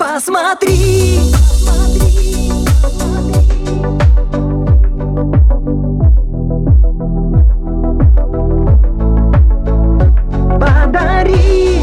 Посмотри, подари.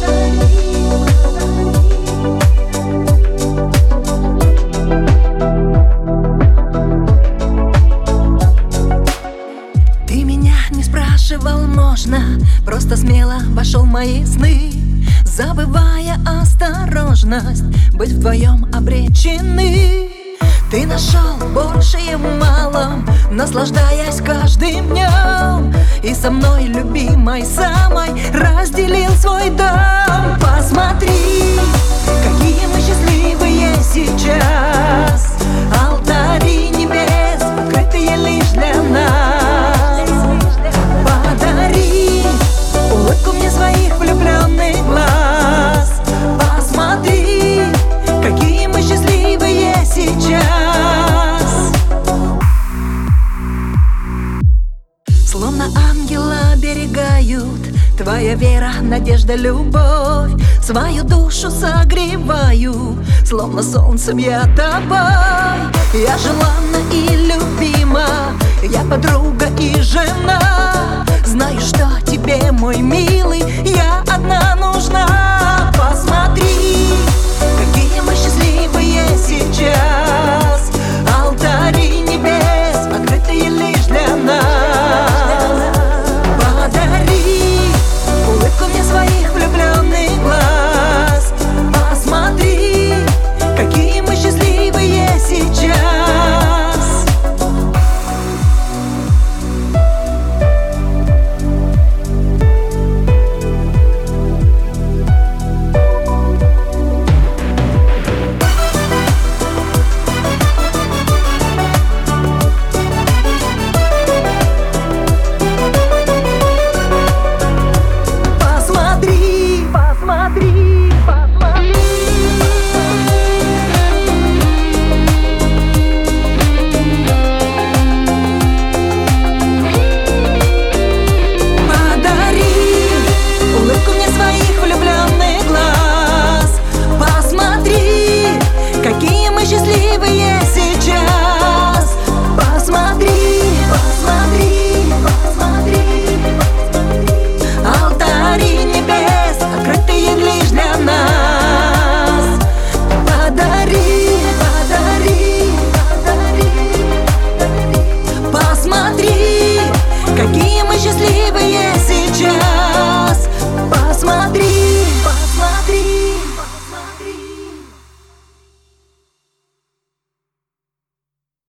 Ты меня не спрашивал, можно, просто смело вошел в мои сны, забывая осторожность, быть вдвоем обречены. Ты нашел большее в малом, наслаждаясь каждым днем, и со мной, любимой самой, разделил свой дом. Посмотри, какие мы счастливые сейчас, алтари небес, открытые лишь для нас. Подари улыбку мне своих влюбленных глаз. Посмотри, какие мы счастливые сейчас. Словно ангела оберегают твоя вера, надежда, любовь. Свою душу согреваю, словно солнцем я тобой. Я желанна и любима, я подруга и жена. Знаю, что тебе, мой милый, я одна нужна. Посмотри,